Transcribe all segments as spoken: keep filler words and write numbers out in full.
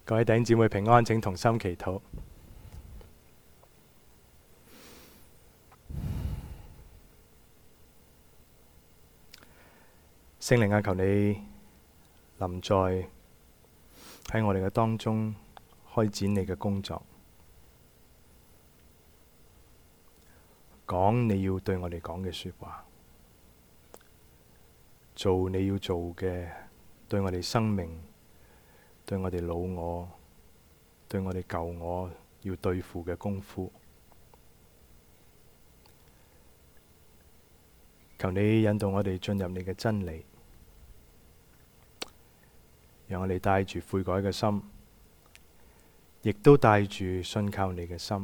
各位弟兄姊妹平安，請同心祈禱。聖靈啊，求你臨在喺我哋嘅當中，開展你嘅工作，講你要對我哋講嘅說話，做你要做嘅，對我哋生命，對我哋老我，對我哋舊我要對付嘅功夫。求你引導我哋進入你嘅真理，讓我哋帶住悔改嘅心，亦都帶住信靠你嘅心，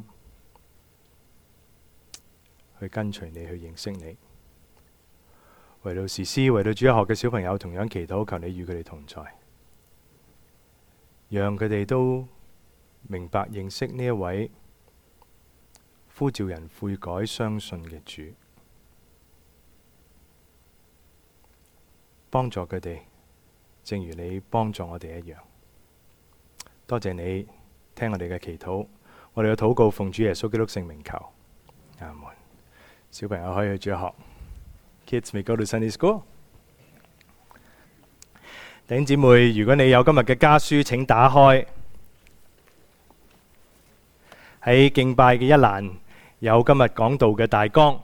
去跟隨你，去認識你。為到時師，為到主日學嘅小朋友，同樣祈禱，求你與佢哋同在，讓佢哋都明白認識呢一位呼召人悔改相信嘅主，幫助佢哋，正如你幫助我哋一樣。多謝你聽我哋嘅祈禱，我哋嘅禱告奉主耶穌基督聖名求，阿門。小朋友可以去主日學。Kids may go to Sunday school。弟兄姊妹，如果你有今日嘅家書，請打開喺敬拜嘅一欄，有今日講道嘅大綱。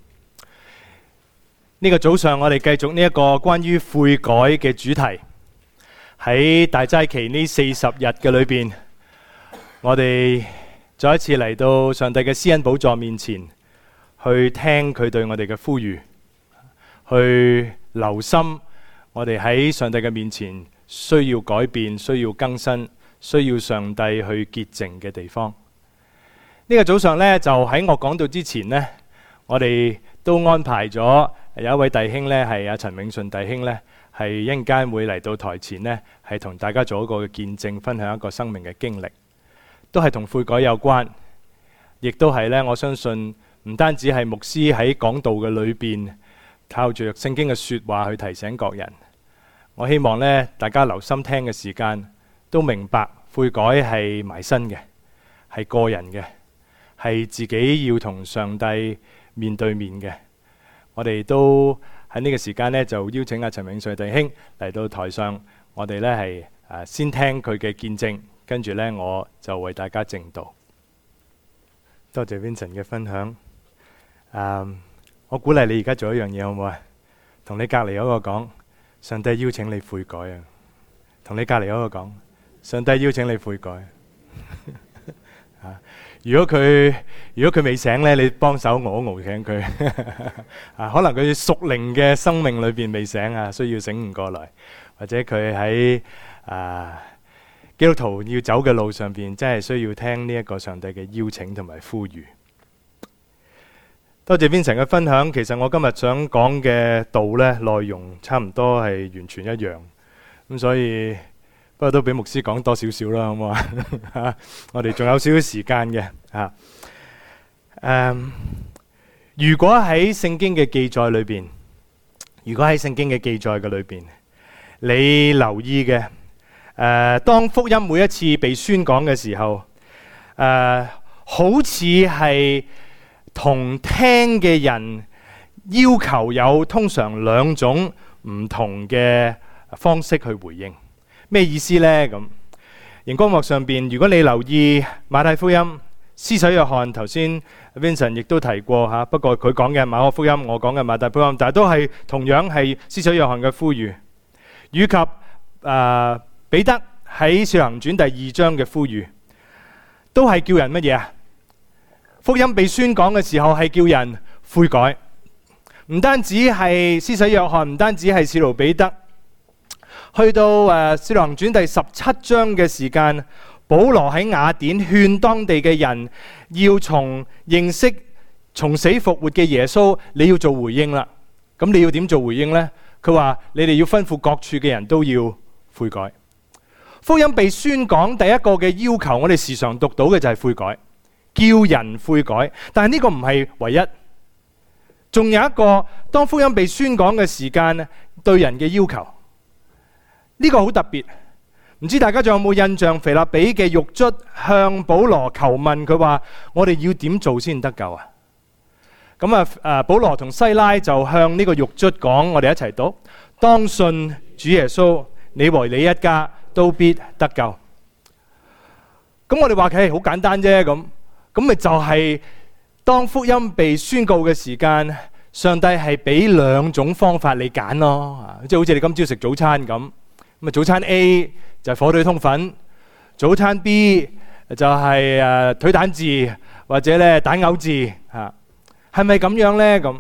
呢個早上我哋繼續呢一個關於悔改嘅主題。喺大齋期呢四十日嘅裏邊，我哋再一次嚟到上帝嘅施恩寶座面前，去聽佢對我哋嘅呼籲，去留心我哋喺上帝嘅面前需要改變、需要更新、需要上帝去潔淨嘅地方。呢個早上呢，就喺我講到之前呢，我哋都安排咗有一位弟兄呢，係阿陳永順弟兄呢，係一陣間會嚟到台前呢，係同大家做一個見證，分享一個生命嘅經歷，都係同悔改有關，亦都係呢，我相信唔單止係牧師喺講道嘅裏邊靠住聖經嘅說話去提醒各人。我希望呢，大家留心聽嘅時間都明白悔改係埋身嘅，係個人嘅，係自己要同上帝面對面嘅。我哋都喺呢個時間呢，就邀請阿陳永瑞弟兄嚟到台上，我哋呢係誒先聽佢嘅見證，跟住呢，我就為大家證道。多謝 Vincent 嘅分享。Um, 我鼓勵你而家做一樣嘢，好唔好啊？同你隔籬嗰個講，上帝邀請你悔改啊！同你隔籬嗰個講，上帝邀請你悔改。啊！如果佢如果佢未醒呢，你幫手熬一熬醒佢。啊，可能佢屬靈嘅生命裏邊未醒啊，需要醒悟過來，或者佢喺啊基督徒要走嘅路上邊，真係需要聽呢一個上帝嘅邀請同埋呼籲。多謝 Vincent 嘅分享。其實我今日想講嘅道呢，內容差唔多係完全一樣，咁所以不過都俾牧師講多少少啦，好唔好啊？我哋仲有少少時間嘅吓。誒，如果喺聖經嘅記載裏邊，如果喺聖經嘅記載嘅裏邊，你留意嘅誒，當福音每一次被宣講嘅時候，誒，好似係同聽嘅人要求有通常兩種唔同嘅方式去回應。咩意思呢？咁熒光幕上邊，如果你留意馬太福音、施洗約翰，頭先 Vincent 亦都提過吓，不過佢講嘅馬可福音，我講嘅馬太福音，但係都係同樣係施洗約翰嘅呼籲，以及誒、呃、彼得喺使徒行傳第二章嘅呼籲，都係叫人乜嘢啊？福音被宣講嘅時候係叫人悔改，唔單止係施洗約翰，唔單止係使徒彼得。去到誒《使徒行傳》第十七章嘅時間，保羅喺雅典勸當地嘅人要從認識從死復活嘅耶穌，你要做回應啦。咁你要點做回應呢？佢話你哋要吩咐各處嘅人都要悔改。福音被宣講，第一個嘅要求，我哋時常讀到嘅就係悔改，叫人悔改。但係呢個唔係唯一，仲有一個，當福音被宣講嘅時間，對人嘅要求。呢個好特別， 唔知大家仲有冇印象？腓立比嘅獄卒向保羅求問，佢話：我哋要點做先得救啊？咁啊，誒，保羅同西拉就向呢個獄卒講，我哋一齊讀：當信主耶穌，你和你一家都必得救。咁我哋話佢係好簡單啫，咁咁咪就係當福音被宣告嘅時間，上帝係俾兩種方法你揀咯，即係好似你今朝食早餐咁，咁啊早餐 A 就係火腿通粉，早餐 B 就係誒腿蛋治或者咧蛋牛治嚇，係咪咁樣咧？咁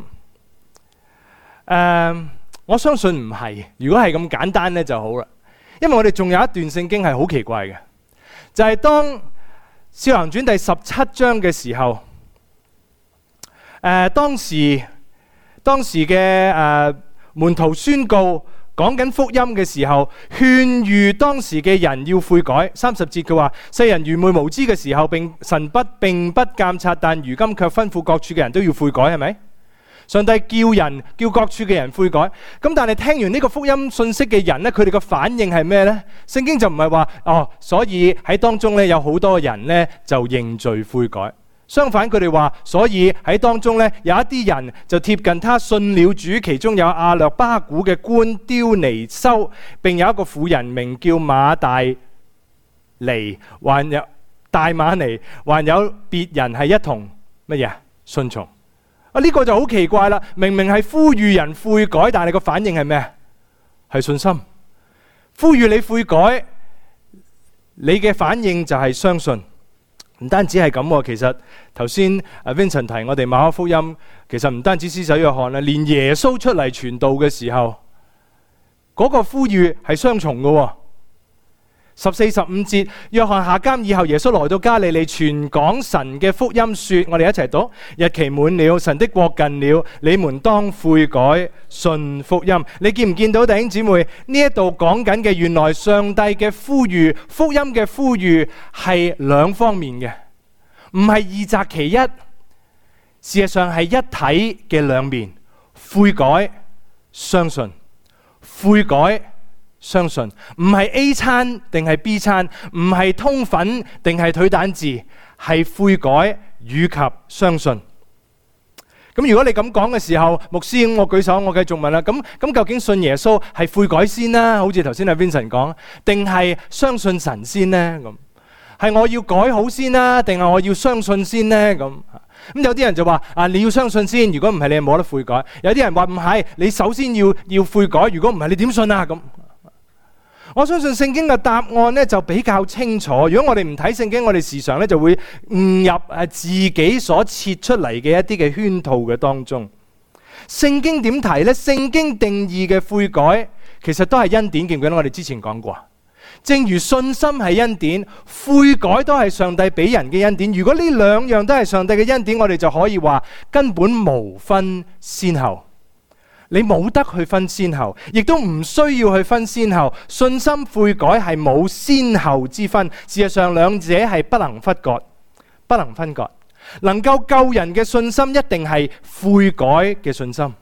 誒，我相信唔係。如果係咁簡單咧就好啦，因為我哋仲有一段聖經係好奇怪嘅，就係當《使徒行傳》第十七章嘅時候，誒當時當時嘅誒門徒宣告，講緊福音嘅時候，勸喻當時嘅人要悔改。三十節佢話：世人愚昧無知嘅時候，並神不並不監察，但如今卻吩咐各處嘅人都要悔改，係咪？上帝叫人叫各處嘅人悔改。咁但係聽完呢個福音信息嘅人呢，佢哋嘅反應係咩呢？聖經就唔係話哦，所以喺當中呢，有好多人呢就認罪悔改。相反，佢哋話，所以喺當中呢，有一啲人就貼近他信了主，其中有亞略巴古嘅官丟尼修，並有一個婦人名叫馬大尼，還有大馬尼，還有別人係一同乜嘢信從。啊，呢個就好奇怪啦！明明係呼籲人悔改，但係個反應係咩？係信心。呼籲你悔改，你嘅反應就係相信。唔單止係咁，其實頭先阿 Vincent 提我哋馬可福音，其實唔單止施洗約翰啦，連耶穌出嚟傳道嘅時候，嗰個呼籲係雙重嘅。十四十五節，約翰下監以後，耶穌來到加利利，傳講神嘅福音，說：我哋一齊讀，日期滿了，神的國近了，你們當悔改，信福音。你見唔見到弟兄姊妹呢一度講緊嘅？原來上帝嘅呼籲，福音嘅呼籲係兩方面嘅，唔係二擇其一，事實上係一體嘅兩面。悔改，相信，悔改。相信唔係 A 餐定係 B 餐，唔係通粉定係腿蛋治，係悔改與及相信。咁如果你咁講嘅時候，牧師，我舉手，我繼續問啦。咁咁究竟信耶穌係悔改先啦？好似頭先阿 Vincent 講，定係相信神先呢？咁係我要改好先啦，定係我要相信先呢？咁咁有啲人就話啊，你要相信先，如果唔係你冇得悔改。有啲人話唔係，你首先要要悔改，如果唔係你點信啊？咁我相信聖經嘅答案咧就比較清楚。如果我哋唔睇聖經，我哋時常咧就會誤入誒自己所設出嚟嘅一啲嘅圈套嘅當中。聖經點提呢？聖經定義嘅悔改其實都係恩典，記唔記得我哋之前講過？正如信心係恩典，悔改都係上帝俾人嘅恩典。如果呢兩樣都係上帝嘅恩典，我哋就可以話根本無分先後。你冇得去分先後，亦都唔需要去分先後。信心悔改係冇先後之分，事實上兩者係不能分割，不能分割。能夠救人嘅信心一定係悔改嘅信心，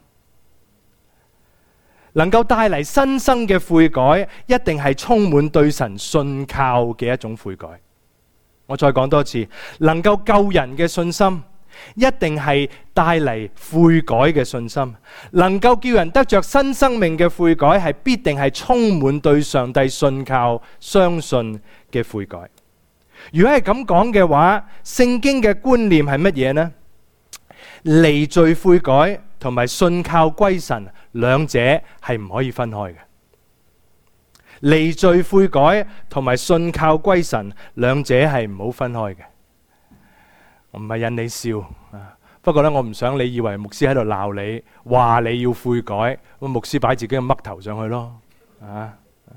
能夠帶嚟新生嘅悔改一定係充滿對神信靠嘅一種悔改。我再講多次，能夠救人嘅信心一定係帶嚟悔改嘅信心，能夠叫人得着新生命嘅悔改係必定係充滿對上帝信靠相信嘅悔改。如果係咁講嘅話，聖經嘅觀念係乜嘢呢？離罪悔改同埋信靠歸神，兩者係唔可以分開嘅。離罪悔改同埋信靠歸神，兩者係唔好分開嘅。我唔係引你笑啊，不過咧，我唔想你以為牧師喺度鬧你，話你要悔改，咁牧師擺自己嘅嘜頭上去咯。啊，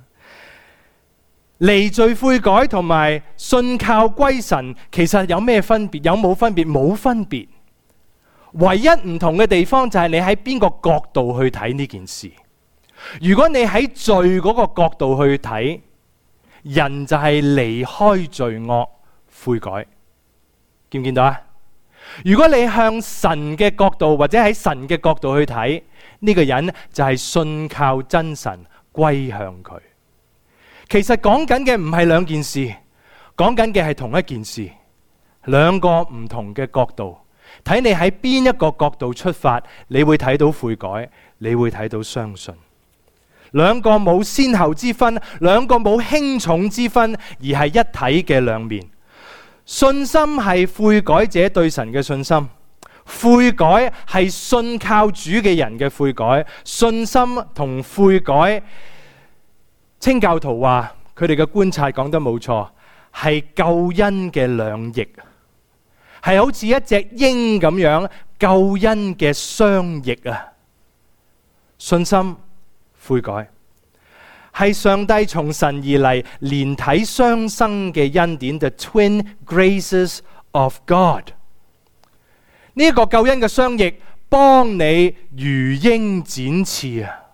離罪悔改同埋信靠歸神，其實有咩分別？有冇分別？冇分別。唯一唔同嘅地方就係你喺邊個角度去睇呢件事。如果你喺罪嗰個角度去睇，人就係離開罪惡悔改。見唔見到啊？如果你向神嘅角度或者喺神嘅角度去睇，呢個人就係信靠真神歸向佢。 其實講緊嘅唔係兩件事，講緊嘅係同一件事，兩個唔同嘅角度。睇你喺邊一個角度出發，你會睇到悔改，你會睇到相信。兩個冇先後之分，兩個冇輕重之分，而係一體嘅兩面。信心係悔改者對神嘅信心，悔改係信靠主嘅人嘅悔改。信心同悔改，清教徒話佢哋嘅觀察講得冇錯，係救恩嘅兩翼，係好似一隻鷹咁樣，救恩嘅雙翼啊！信心、悔改係上帝從神而嚟連體雙生嘅恩典 ，the twin graces of God。呢一個救恩嘅雙翼，幫你如鷹展翅啊！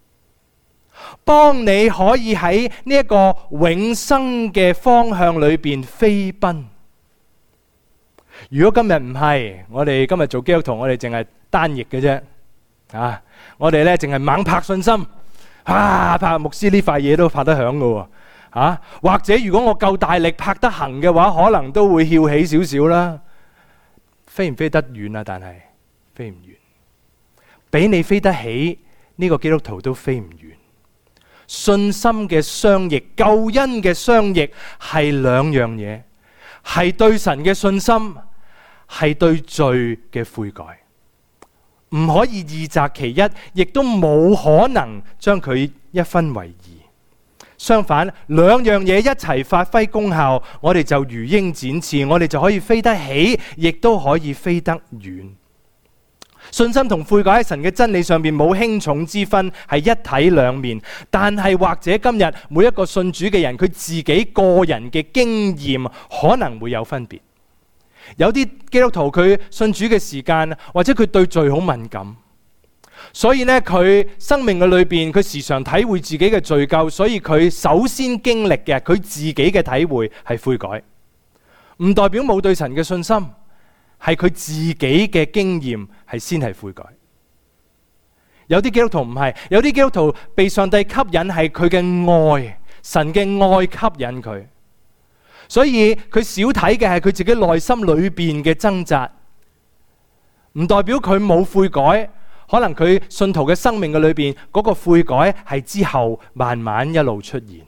幫你可以喺呢一個永生嘅方向裏邊飛奔。如果今日唔係，我哋今日做基督徒，我哋淨係單翼嘅啫。啊，我哋咧淨係猛拍信心，啊拍牧師呢塊嘢都拍得響噶。啊，或者如果我夠大力拍得行嘅話，可能都會翹起少少啦。飛唔飛得遠啊？但係飛唔遠，俾你飛得起呢個基督徒都飛唔遠。信心嘅雙翼，救恩嘅雙翼係兩樣嘢，係對神嘅信心，係對罪嘅悔改，唔可以二擇其一，亦都冇可能將佢一分為二。相反，兩樣嘢一齊發揮功效，我哋就如鷹展翅，我哋就可以飛得起，亦都可以飛得遠。信心同悔改喺神嘅真理上面冇輕重之分，係一體兩面。但係或者今日每一個信主嘅人，佢自己個人嘅經驗可能會有分別。有啲基督徒佢信主嘅時間，或者佢對罪好敏感，所以呢，佢生命嘅裏邊，佢時常體會自己嘅罪疚，所以佢首先經歷嘅佢自己嘅體會係悔改，唔代表冇對神嘅信心，係佢自己嘅經驗係先係悔改。有啲基督徒唔係，有啲基督徒被上帝吸引係佢嘅愛，神嘅愛吸引佢，所以佢少睇嘅係佢自己內心裏邊嘅掙扎，唔代表佢冇悔改。可能佢信徒嘅生命嘅裏邊嗰個悔改係之後慢慢一路出現。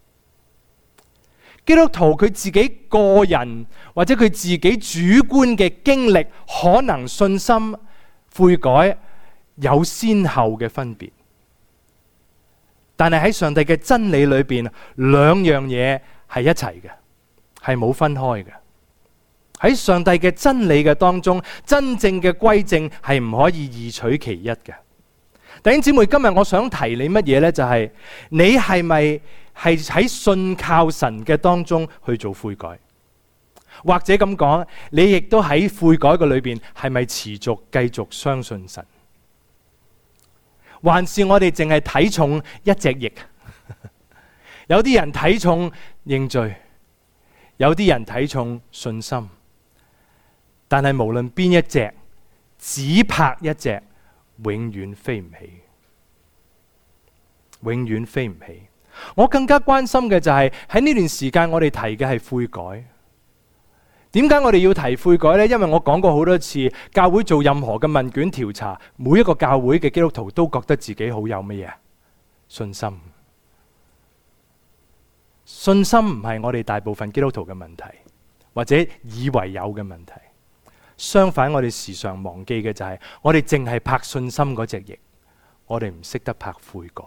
基督徒佢自己個人或者佢自己主觀嘅經歷，可能信心悔改有先後嘅分別，但係喺上帝嘅真理裏邊，兩樣嘢係一齊嘅，係冇分開嘅。喺上帝嘅真理嘅當中，真正嘅歸正係唔可以二取其一嘅。弟兄姊妹，今日我想提你乜嘢呢？就係、是、你係咪係喺信靠神嘅當中去做悔改，或者咁講，你亦都喺悔改嘅裏邊係咪持續繼續相信神，還是我哋淨係睇重一隻翼？有啲人睇重認罪，有啲人睇重信心。但係無論邊一隻，只拍一隻，永遠飛唔起，永遠飛唔起。我更加關心嘅就係喺呢段時間，我哋提嘅係悔改。點解我哋要提悔改呢？因為我講過好多次，教會做任何嘅問卷調查，每一個教會嘅基督徒都覺得自己好有乜嘢信心。信心唔係我哋大部分基督徒嘅問題，或者以為有嘅問題。相反，我哋時常忘記嘅就係，我哋淨係拍信心嗰隻翼，我哋唔識得拍悔改。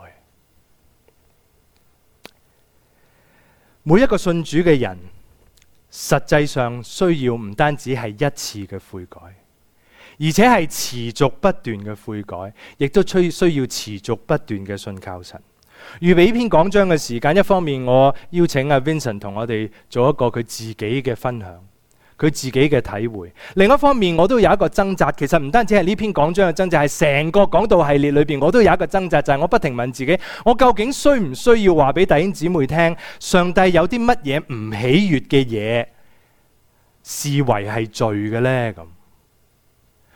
每一個信主嘅人，實際上需要唔單止係一次嘅悔改，而且係持續不斷嘅悔改，亦都需需要持續不斷嘅信靠神。預備呢篇講章嘅時間，一方面我邀請阿 Vincent 同我哋做一個佢自己嘅分享，佢自己嘅體會。另一方面，我都有一個掙扎。其實唔單止係呢篇講章嘅掙扎，係成個講道系列裏邊，我都有一個掙扎，就係我不停問自己：我究竟需唔需要話俾弟兄姊妹聽，上帝有啲乜嘢唔喜悅嘅嘢，視為係罪嘅呢？咁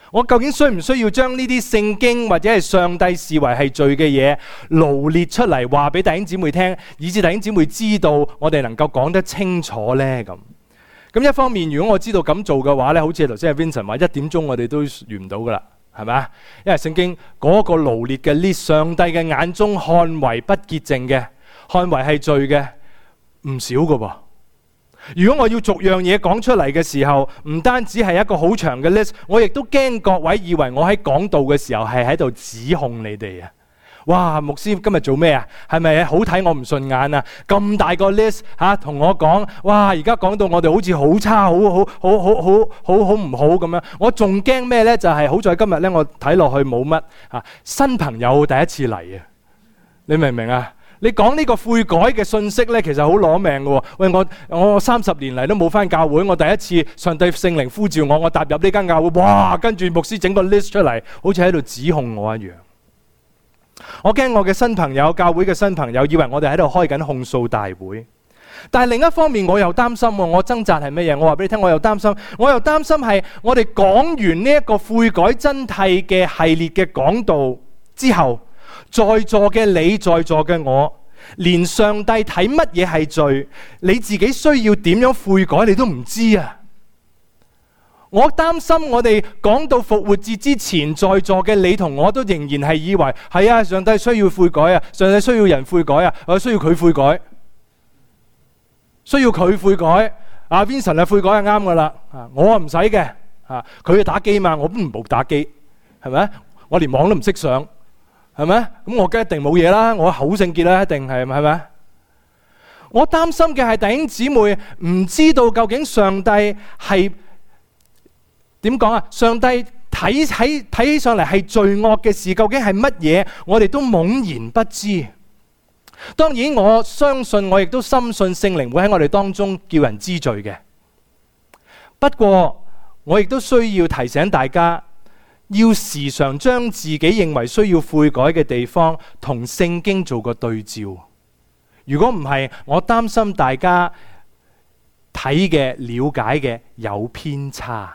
我究竟需唔需要將呢啲聖經或者係上帝視為係罪嘅嘢羅列出嚟，話俾弟兄姊妹聽，以致弟兄姊妹知道我哋能夠講得清楚呢？咁咁一方面，如果我知道咁做嘅話呢，好似頭先阿 Vincent 話，一點鐘我哋都完唔到噶啦，係咪啊？因為聖經嗰個羅列嘅 list， 上帝嘅眼中看為不潔淨嘅，看為係罪嘅，唔少噶噃。如果我要逐樣嘢講出嚟嘅時候，唔單止係一個好長嘅 list， 我亦都驚各位以為我喺講道嘅時候係喺度指控你哋啊！哇，牧師今日做咩啊？係咪好睇我唔順眼啊？咁大個 list 吓，同我講，哇！而家講到我哋好似好差，好好好好好好好唔好咁樣。我仲驚咩呢？就係、是、好在今日呢，我睇落去冇乜啊新朋友第一次嚟啊！你明唔明啊？你講呢個悔改嘅信息呢，其實好攞命嘅喎。喂，我我三十年嚟都冇返教會，我第一次上帝聖靈呼召我，我踏入呢間教會，哇！跟住牧師整個 list 出嚟，好似喺度指控我一樣。我驚我嘅新朋友，教會嘅新朋友，以為我哋喺度開緊控訴大會。但係另一方面，我又擔心喎。我掙扎係乜嘢？我話俾你聽，我又擔心，我又擔心係我哋講完呢一個悔改真諦嘅系列嘅講道之後，在座嘅你，在座嘅我，連上帝睇乜嘢係罪，你自己需要點樣悔改，你都唔知啊！我擔心我哋講到復活節之前，在座嘅你同我都仍然係以為係啊，上帝需要悔改啊，上帝需要人悔改啊，我需要佢悔改，需要佢悔改。阿 Vincent 啊，悔改係啱噶啦，我唔使嘅，啊，佢打機嘛，我都唔好打機，係咪？我連網都唔識上。係咪？咁我梗一定冇嘢啦，我好聖潔啦，一定係，係咪？我擔心嘅係弟兄姊妹唔知道究竟上帝係點講啊？上帝睇睇睇起上嚟係罪惡嘅事，究竟係乜嘢？我哋都懵然不知。當然，我相信，我亦都深信聖靈會喺我哋當中叫人知罪嘅。不過，我亦都需要提醒大家，要時常將自己認為需要悔改嘅地方同聖經做個對照。如果唔係，我擔心大家睇嘅、了解嘅有偏差。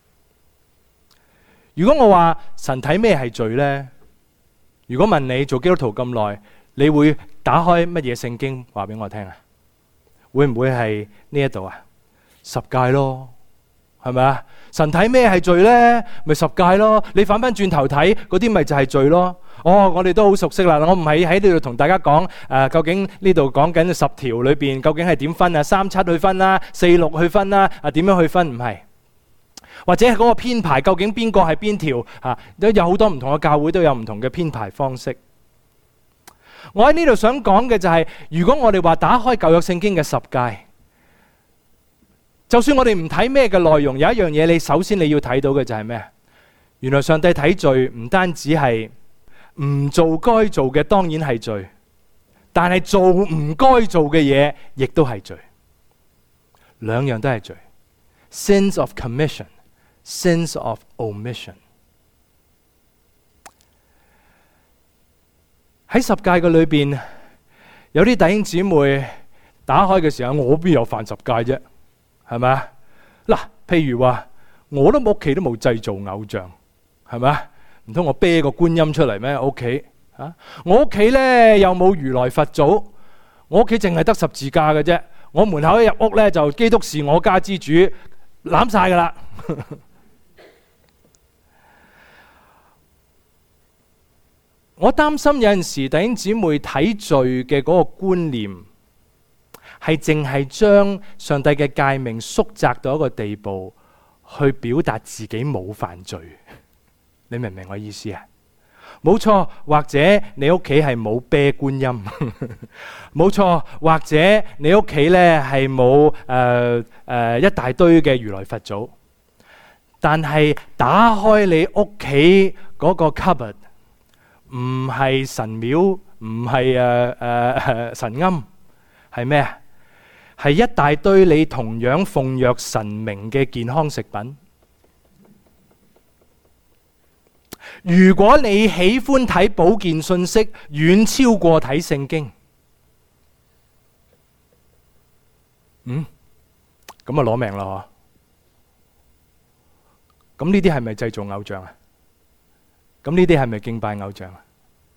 如果我話神睇咩係罪呢？如果問你做基督徒咁耐，你會打開乜嘢聖經話俾我聽啊？會唔會係呢一度啊？十誡咯，係咪啊？神睇咩係罪呢？咪十誡咯。你反翻轉頭睇嗰啲，咪就係罪咯。哦，我哋都好熟悉啦。我唔係喺呢度同大家講誒、呃，究竟呢度講緊十條裏邊究竟係點分啊？三七去分啦，四六去分啦，啊點樣去分？唔係，或者係嗰個編排究竟邊個係邊條啊？都有好多唔同嘅教會都有唔同嘅編排方式。我喺呢度想講嘅就係、是，如果我哋話打開舊約聖經嘅十誡。就算我哋唔睇咩嘅內容，有一樣嘢你首先你要睇到嘅就係咩？原來上帝睇罪唔單止係唔做該做嘅，當然係罪，但係做唔該做嘅嘢亦都係罪，兩樣都係罪。Sins of commission, sins of omission。喺十誡嘅裏邊，有啲弟兄姊妹打開嘅時候，我邊有犯十誡啫？係咪啊？嗱，譬如話，我都屋企都冇製造偶像，係咪啊？唔通我啤個觀音出嚟咩？屋企啊，我屋企咧又冇如來佛祖，我屋企淨係得十字架嘅啫。我門口一入屋咧就基督是我家之主，攬晒噶啦。我擔心有陣時弟兄姊妹睇罪嘅嗰個觀念，係淨係將上帝嘅誡命縮窄到一個地步，去表達自己冇犯罪。你明唔明我意思啊？冇錯，或者你屋企係冇啤觀音，冇錯，或者你屋企咧係冇誒誒一大堆嘅如來佛祖，但係打開你屋企嗰個 cupboard， 唔係神廟，唔係誒誒神龕，係咩啊？係一大堆你同樣奉若神明嘅健康食品。如果你喜歡睇保健信息，遠超過睇聖經，嗯，咁啊攞命啦！咁咁呢啲係咪製造偶像啊？咁呢啲係咪敬拜偶像啊？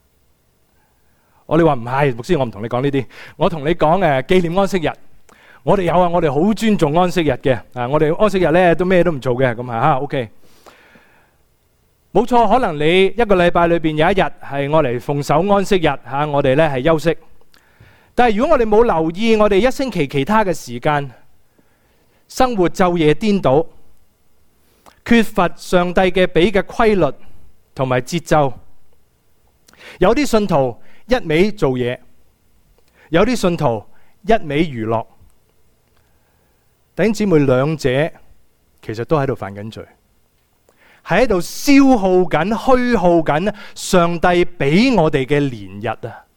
我哋話唔係，牧師，我唔同你講呢啲，我同你講誒紀念安息日。我哋有啊，我哋好尊重安息日嘅啊！我哋安息日咧都咩都唔做嘅，咁啊嚇 OK。冇錯，可能你一個禮拜裏邊有一日係我嚟奉守安息日嚇，我哋咧係休息。但係如果我哋冇留意，我哋一星期其他嘅時間，生活晝夜顛倒，缺乏上帝嘅俾嘅規律同埋節奏。有啲信徒一味做嘢，有啲信徒一味娛樂。弟兄姊妹，兩者其實都喺度犯緊罪，係喺度消耗緊、虛耗緊上帝俾我哋嘅年日啊！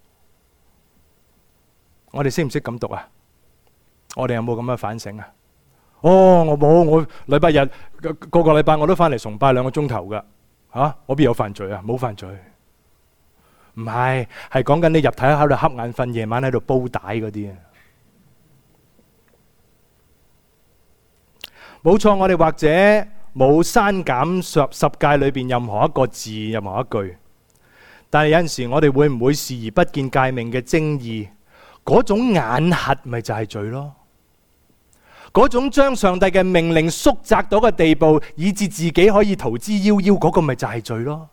我哋識唔識咁讀啊？我哋有冇咁嘅反省啊？哦，我冇，我禮拜日個個禮拜我都翻嚟崇拜兩個鐘頭噶，吓、啊、我邊有犯罪啊？冇犯罪，唔係，係講緊你入體喺度瞌眼瞓，夜晚喺度煲帶嗰啲啊！冇錯，我哋或者冇刪減十十誡裏邊任何一個字、任何一句，但係有陣時我哋會唔會視而不見誡命嘅精義？嗰種眼核咪就係罪咯，嗰種將上帝嘅命令縮窄到嘅地步，以致自己可以逃之夭夭，嗰個咪就係罪咯。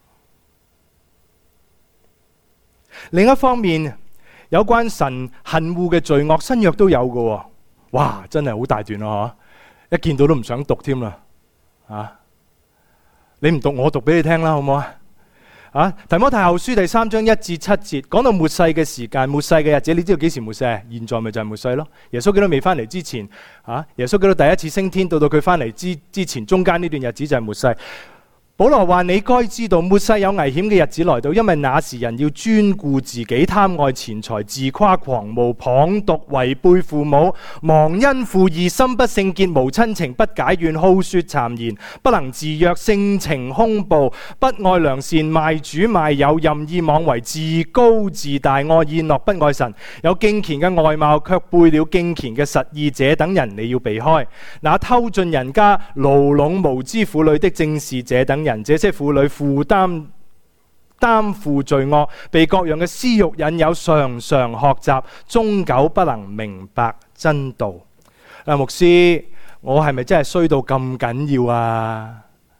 另一方面，有關神恨惡嘅罪惡，新約都有嘅。哇，真係好大段咯，嗬！一見到都唔想讀添啦，啊！你唔讀，我讀俾你聽啦，好唔好啊？啊！提摩太後書第三章一至七節，講到末世嘅時間、末世嘅日子，你知道幾時末世？現在咪就係末世咯。耶穌基督未翻嚟之前，啊！耶穌基督第一次升天，到到佢翻嚟之之前，中間呢段日子就係末世。保羅話：你該知道末世有危險嘅日子來到，因為那時人要專顧自己，貪愛錢財，自誇狂傲，謗讟，違背父母，忘恩負義，心不聖潔，無親情，不解怨，好說讒言，不能自約，性情兇暴，不愛良善，賣主賣友，任意妄為，自高自大，愛宴樂，不愛神，有敬虔嘅外貌，卻背了敬虔嘅實意，這等人你要避開。那偷進人家，牢籠無知婦女的，正是這等人。人這些婦女負擔擔負罪惡，被各樣嘅私欲引誘，常常學習，終久不能明白真道。啊，牧師，我係咪真係衰到咁緊要啊？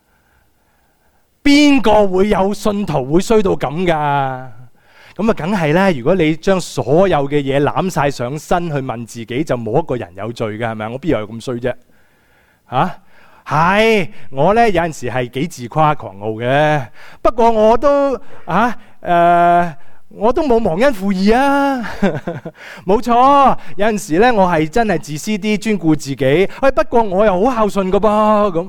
邊個會有信徒會衰到咁噶？咁啊，梗係啦！如果你將所有嘅嘢攬晒上身去問自己，就冇一個人有罪噶，係咪？我邊有咁衰啫？吓、啊？係，我呢有陣時係幾自誇狂傲嘅，不過我都啊誒、呃，我都冇忘恩負義啊，冇錯。有陣時呢，我係真係自私啲，專顧自己。喂，不過我又好孝順噶噃。咁，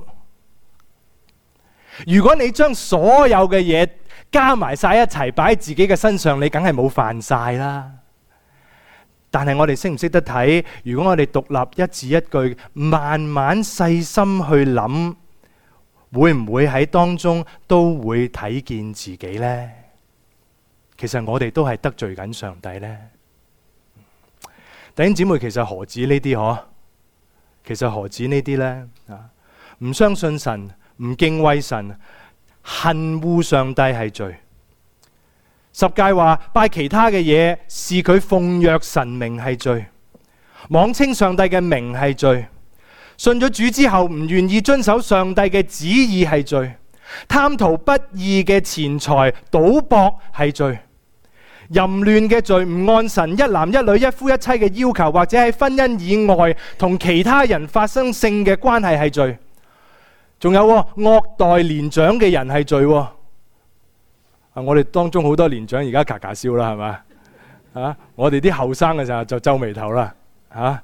如果你將所有嘅嘢加埋晒一齊擺喺自己嘅身上，你梗係冇犯晒啦。但係我哋識唔識得睇？如果我哋獨立一字一句，慢慢細心去諗，會唔會喺當中都會睇見自己呢？其實我哋都係得罪緊上帝呢。弟兄姊妹，其實何止呢啲嗬？其實何止呢啲呢？啊，唔相信神，唔敬畏神，恨惡上帝係罪。十誡話拜其他嘅嘢，視佢奉若神明係罪；妄稱上帝嘅名係罪；信咗主之後唔願意遵守上帝嘅旨意係罪；貪圖不義嘅錢財、賭博係罪；淫亂嘅罪，唔按神一男一女一夫一妻嘅要求，或者喺婚姻以外同其他人發生性嘅關係係罪；仲有惡待年長嘅人係罪。我哋當中好多年長而家咔咔笑啦，係咪？啊，我哋啲後生嘅時候就皺眉頭啦。啊，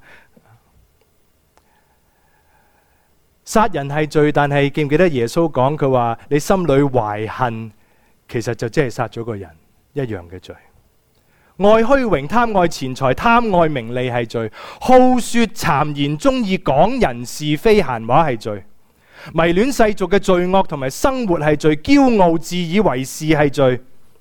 殺人係罪，但係記唔記得耶穌講佢話你心裏懷恨，其實就即係殺咗個人一樣嘅罪。愛虛榮、貪愛錢財、貪愛名利係罪。好說讒言，中意講人是非閒話係罪。迷戀世俗嘅罪惡同埋生活係罪，驕傲自以為是係罪，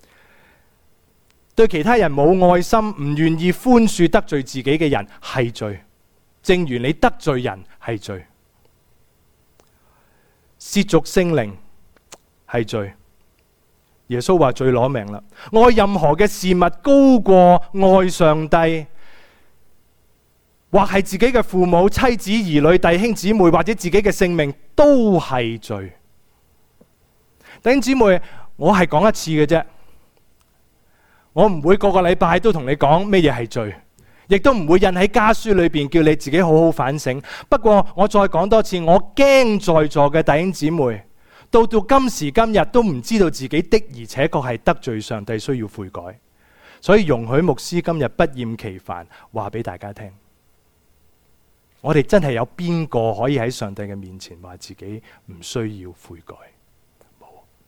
對其他人冇愛心，唔願意寬恕得罪自己嘅人係罪，正如你得罪人係罪。 褻瀆聖靈係罪。耶穌話罪攞命啦！愛任何嘅事物高過愛上帝，或係自己嘅父母、妻子、兒女、弟兄姊妹，或者自己嘅性命，都係罪。弟兄姊妹，我係講一次嘅啫，我唔會個個禮拜都同你講咩嘢係罪，亦都唔會印喺家書裏邊叫你自己好好反省。不過我再講多次，我驚在座嘅弟兄姊妹到到今時今日都唔知道自己的而且確係得罪上帝，需要悔改。所以容許牧師今日不厭其煩話俾大家聽，我哋真係有邊個可以喺上帝嘅面前話自己唔需要悔改？冇。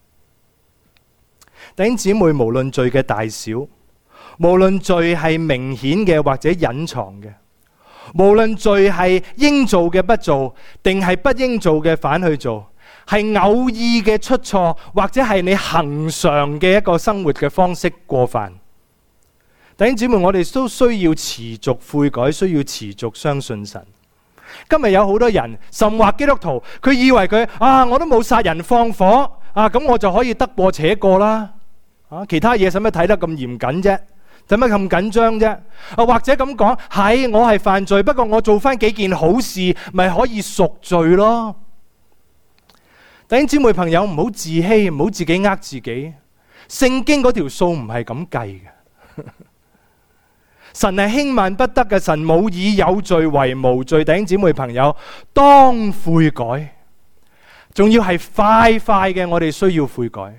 弟兄姊妹，無論罪嘅大小，無論罪係明顯嘅或者隱藏嘅，無論罪係應做嘅不做，定係不應做嘅反去做，係偶意嘅出錯，或者係你恒常嘅一個生活嘅方式過犯。弟兄姊妹，我哋都需要持續悔改，需要持續相信神。今日有好多人，甚或基督徒，佢以為佢啊，我都冇殺人放火啊，咁我就可以得過且過啦。啊，其他嘢使乜睇得咁嚴謹啫？使乜咁緊張啫？啊，或者咁講，係我係犯罪，不過我做翻幾件好事，咪可以贖罪咯。弟兄姊妹朋友，唔好自欺，唔好自己呃自己。聖經嗰條數唔係咁計嘅。神係輕慢不得嘅，神冇以有罪為無罪。弟兄姊妹朋友，當悔改，仲要係快快嘅，我哋需要悔改，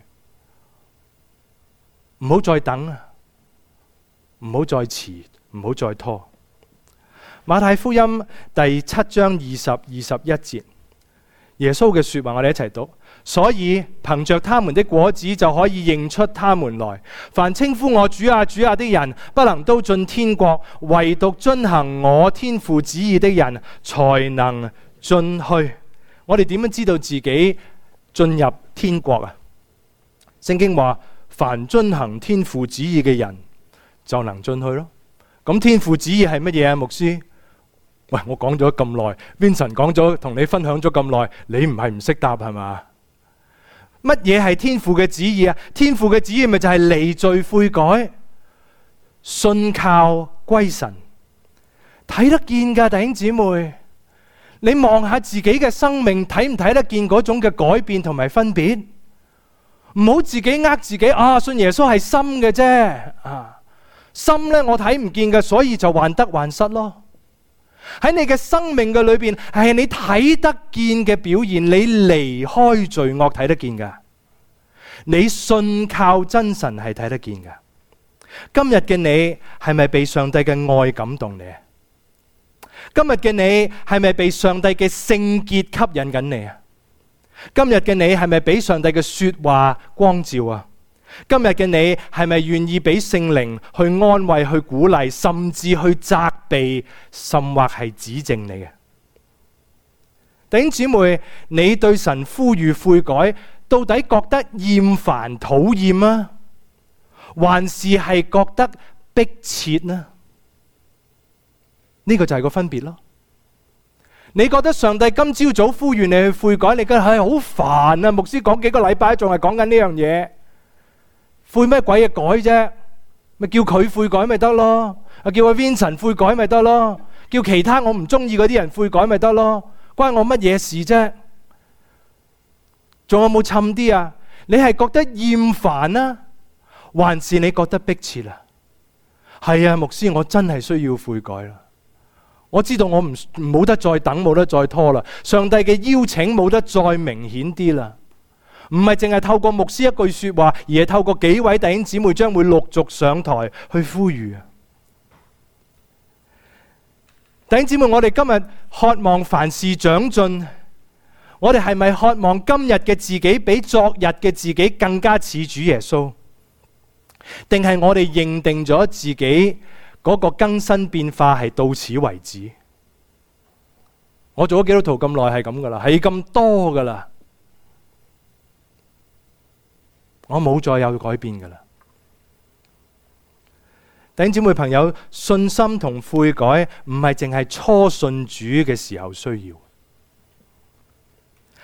唔好再等啊，唔好再遲，唔好再拖。馬太福音第七章二十、二十一節。耶穌嘅說話，我哋一齊讀。所以憑着他們的果子就可以認出他們來。凡稱呼我主啊主啊的人，不能都進天國，唯獨遵行我天父旨意的人才能進去。我哋點樣知道自己進入天國啊？聖經話，凡遵行天父旨意嘅人就能進去咯。咁天父旨意係乜嘢啊？牧師？喂，我講咗咁耐 Vincent 講咗，同你分享咗咁耐，你唔係唔識答係嘛？乜嘢係天父嘅旨意啊？天父嘅旨意咪就係離罪悔改，信靠歸神，睇得見噶。弟兄姊妹，你望下自己嘅生命，睇唔睇得見嗰種嘅改變同埋分別？唔好自己呃自己啊！信耶穌係心嘅啫，啊，心呢我睇唔見嘅，所以就患得患失咯。喺你嘅生命嘅裏邊，係你睇得見嘅表現，你離開罪惡睇得見噶，你信靠真神係睇得見噶。今日嘅你係咪被上帝嘅愛感動你？今日嘅你係咪被上帝嘅聖潔吸引緊你啊？今日嘅你係咪俾上帝嘅說話光照啊？今日嘅你係咪願意俾聖靈去安慰、去鼓勵，甚至去責備，甚或係指正你嘅？弟兄姊妹，你對神呼籲悔改，到底覺得厭煩、討厭啊，還是係覺得迫切呢？呢個就係個分別咯。你覺得上帝今朝早呼籲你去悔改，你覺得係好煩啊？牧師講幾個禮拜仲係講緊呢樣嘢。悔咩鬼嘢改啫？咪叫佢悔改咪得咯？啊，叫阿 Vincent 悔改咪得咯？叫其他我唔中意嗰啲人悔改咪得咯？關我乜嘢事啫？仲有冇沉啲啊？你係覺得厭煩啊，還是你覺得迫切啊？係啊，牧師，我真係需要悔改啦！我知道我唔冇得再等，冇得再拖啦。上帝嘅邀請冇得再明顯啲啦。唔係淨係透過牧師一句說話，而係透過幾位弟兄姊妹將會陸續上台去呼籲啊！弟兄姊妹，我哋今日渴望凡事長進，我哋係咪渴望今日嘅自己比昨日嘅自己更加似主耶穌？定係我哋認定咗自己嗰個更新變化係到此為止？我做咗基督徒咁耐係咁噶啦，係咁多噶啦。我冇再有改變噶啦。弟兄姊妹朋友，信心同悔改唔係淨係初信主嘅時候需要，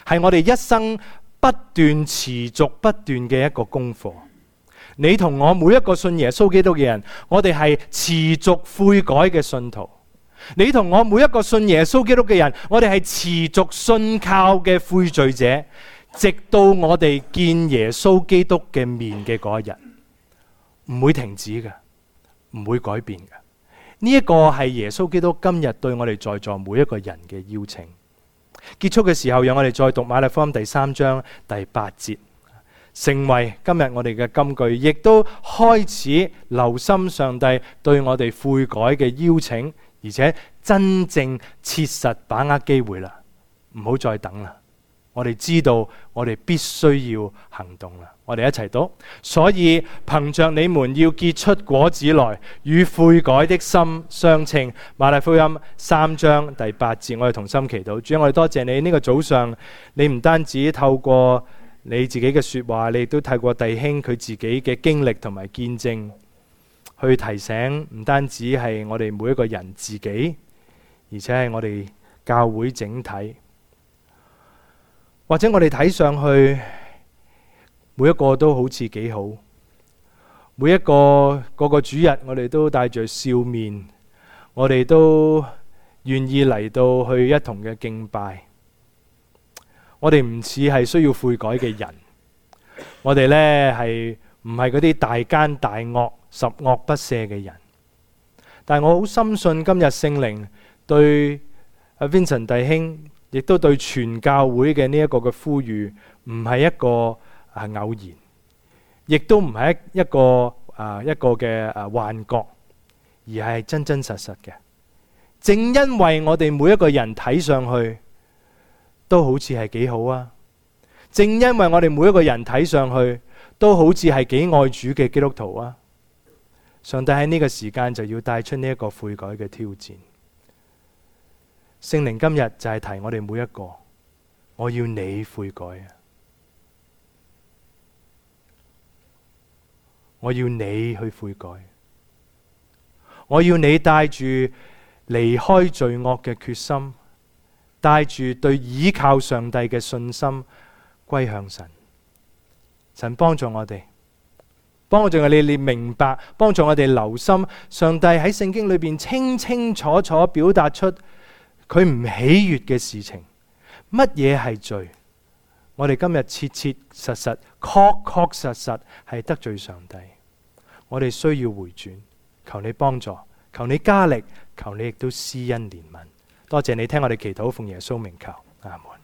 係我哋一生不斷持續不斷嘅一個功課。你同我每一個信耶穌基督嘅人，我哋係持續悔改嘅信徒。你同我每一個信耶穌基督嘅人，我哋係持續信靠嘅悔罪者，直到我哋見耶穌基督嘅面嘅嗰一日，唔會停止嘅，唔會改變嘅。呢一個係耶穌基督今日對我哋在座每一個人嘅邀請。結束嘅時候，讓我哋再讀馬太福音第三章第八節，成為今日我哋嘅金句，亦都開始留心上帝對我哋悔改嘅邀請，而且真正切實把握機會啦，唔好再等啦。我哋知道我哋必須要行動啦。我哋一齊讀，所以憑着你們要結出果子來，與悔改的心相稱。馬太福音三章第八節，我哋同心祈禱。主，我哋多謝你呢個早上，你唔單止透過你自己嘅說話，你亦都透過弟兄佢自己嘅經歷同埋見證，去提醒唔單止係我哋每一個人自己，而且係我哋教會整體。或者我哋睇上去每一個都好似幾好，每一個個個主日我哋都帶着笑面，我哋都願意嚟到去一同嘅敬拜。我哋唔似係需要悔改嘅人，我哋呢係唔係嗰啲大奸大惡十惡不赦嘅人。但係我好深信今日聖靈對阿 Vincent 弟兄，亦都對全教會嘅呢一個嘅呼籲，唔係一個啊偶然，亦都唔係一一個啊一個嘅啊幻覺，而係真真實實嘅。正因為我哋每一個人睇上去都好似係幾好啊，正因為我哋每一個人睇上去都好似係幾愛主嘅基督徒啊，上帝喺呢個時間就要帶出呢一個悔改嘅挑戰。聖靈今日就係提我哋每一個，我要你悔改啊！我要你去悔改，我要你帶住離開罪惡嘅決心，帶住對倚靠上帝嘅信心歸向神。神幫助我哋，幫助我哋你明白，幫助我哋留心上帝喺聖經裏邊清清楚楚表達出佢唔喜悦嘅事情。乜嘢係罪？我哋今日切切實實、確確實實係得罪上帝。我哋需要回轉，求你幫助，求你加力，求你亦都施恩憐憫。多謝你聽我哋祈禱，奉耶穌名求，阿門。